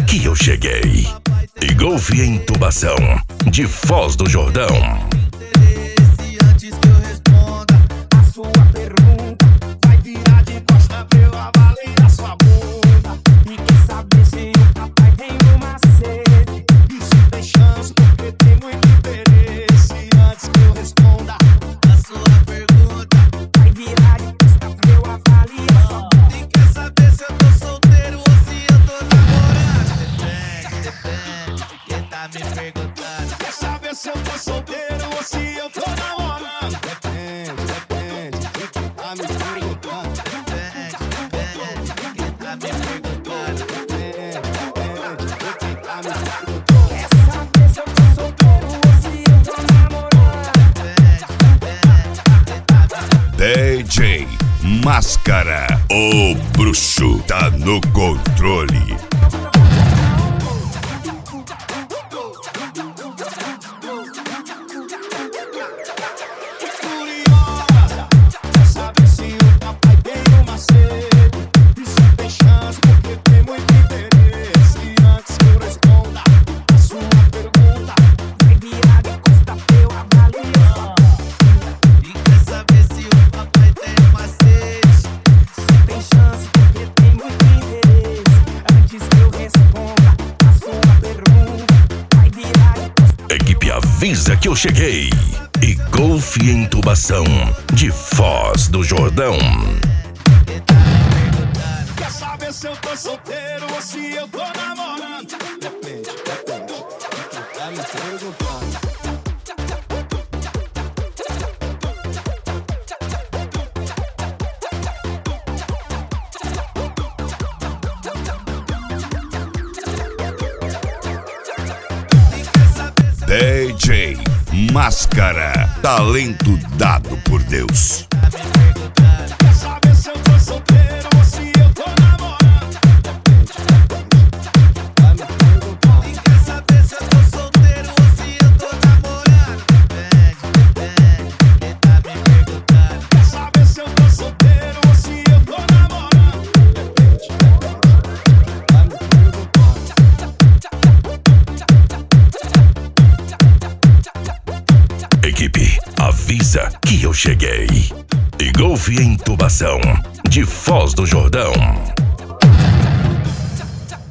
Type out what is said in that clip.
que eu cheguei. E Golf e Intubação, de Foz do Jordão. Antes que eu responda a sua pergunta, vai virar de costa pra eu avaliar sua bunda. E quer saber se o papai tem uma sede? E se tem chance, porque tem muito interesse. Antes que eu responda a sua pergunta, vai virar de costa pra eu avaliar sua bunda. E quer saber se eu tô solteiro ou se eu tô namorando? Depende, quem tá me perguntando. Quer saber se eu tô solteiro ou se eu tô namorando? Depende, quem tá me perguntando. Depende, quem tá me perguntando. Depende, quem tá me perguntando. Quer saber se eu tô solteiro ou se eu tô namorando? DJ Máscara, o bruxo tá no controle. Curiosa, quer saber se o papai tem uma sede? E se tem chance, porque tem muito interesse. Antes que eu responda a sua pergunta, vai virar de costa pra eu avaliar. E quer saber se o papai tem uma sede? Se tem chance, porque tem muito interesse. Antes que eu responda a sua pergunta, vai virar de costa. Equipe avisa que eu cheguei. E Golf e Intubação, de Foz do Jordão. Quer saber se eu tô solteiro ou se eu tô namorando? Depende, quem tá me perguntando. DJ Máscara, talento dado por Deus. Quer saber se eu tô solteiro ou se eu tô namorando? Depende, quem tá me perguntando. E quer saber se eu tô solteiro ou se eu tô namorando? Depende, quem tá me perguntando. Quer saber se eu tô solteiro ou se eu tô namorando? Depende, quem tá me perguntando. Equipe avisa que eu cheguei. E Golf e Intubação, de Foz do Jordão.